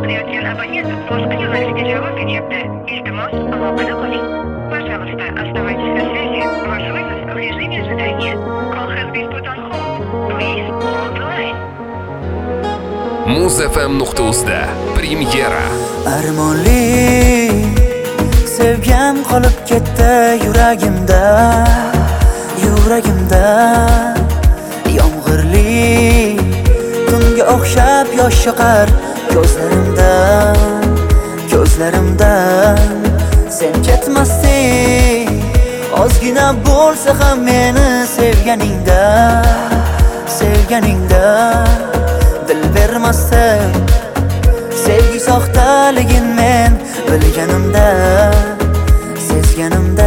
qilayotgan abonent boshqa yo'nalishga javob beryapti. Iltimos, aloqada qoling. Пожалуйста, оставайтесь на связи. Ваш вызов в режиме ожидания. Call has been put on hold. Please hold the line. Muz.fm.uz'da premyera. Armonli sevgam qolib ketdi yuragimda, yuragimda. Yomg'irli tunga o'xshab yosh yoqar ko'zlarimdan, ko'zlarimdan. Sen ketmasding, ozgina bo'lsa ham meni sevganingda, sevganingda. Dil bermasdan sevgi soxtaligin men bilganimda, sezganimda.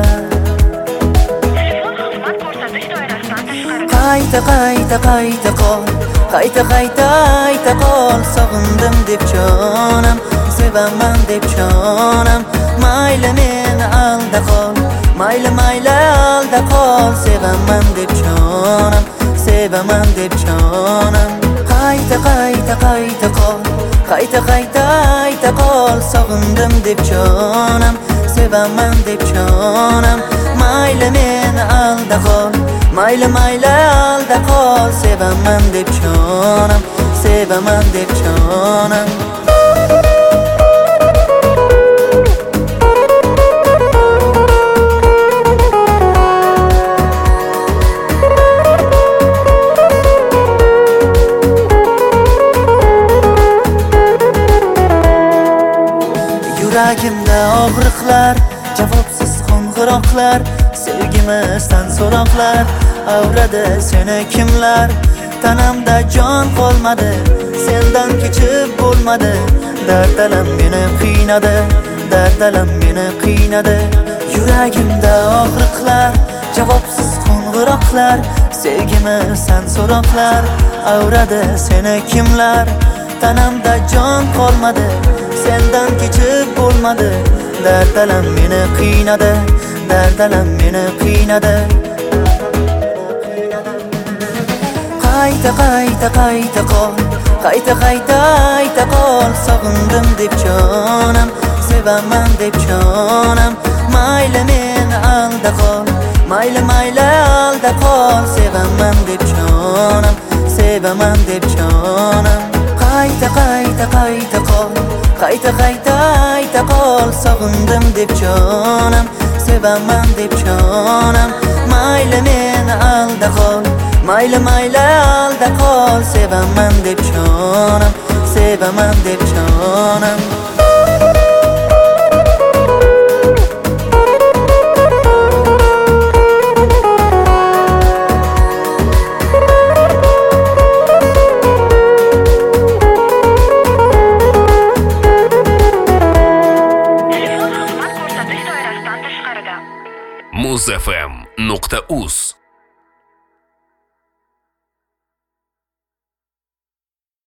Qayta qayta qayta qol, qayta qayta qayta qol. Sog'indim deb jonim, sevaman deb jonim. Mayli meni alda qol, mayli mayli alda qol. Sevaman deb jonim, sevaman deb jonim. Qayta qayta qayta qol, qayta qayta qayta qol. Sog'indim deb jonim, sevaman deb jonim. Mayli meni alda qol, mayli mayli alda qol. Sevaman deb jonim, sevaman deb jonim. Yuragimda og'riqlar, javobsiz qo'ng'iroqlar. Sevgimizdan so'roqlar, avradi seni kimlar? Tanamda jon qolmadi, sendan kechib bo'lmadi. Dardalam meni qiynadi, dardalam meni qiynadi. Yuragimda og'riqlar, javobsiz qo'ng'iroqlar. Sevgimizdan so'roqlar, avradi seni kimlar? Tanamda jon qolmadi, sendan kechib bo'lmadi. Dardalam meni qiynadi, dardalam meni qiynadi. Qayta qayta qayta qol, qayta qayta qayta qol. Sog'indim deb jonim, sevaman deb jonim. Mayli meni alda qol, mayli mayli alda qol. Sevaman deb jonim, sevaman deb jonim. Qayta qayta qayta qol, qayta qayta qayta qol. Sog'indim deb jonim, sevaman deb jonim. Mayli meni alda qol, mayli mayli alda qol. Sevaman deb jonim, sevaman deb jonim. Muz.fm.uz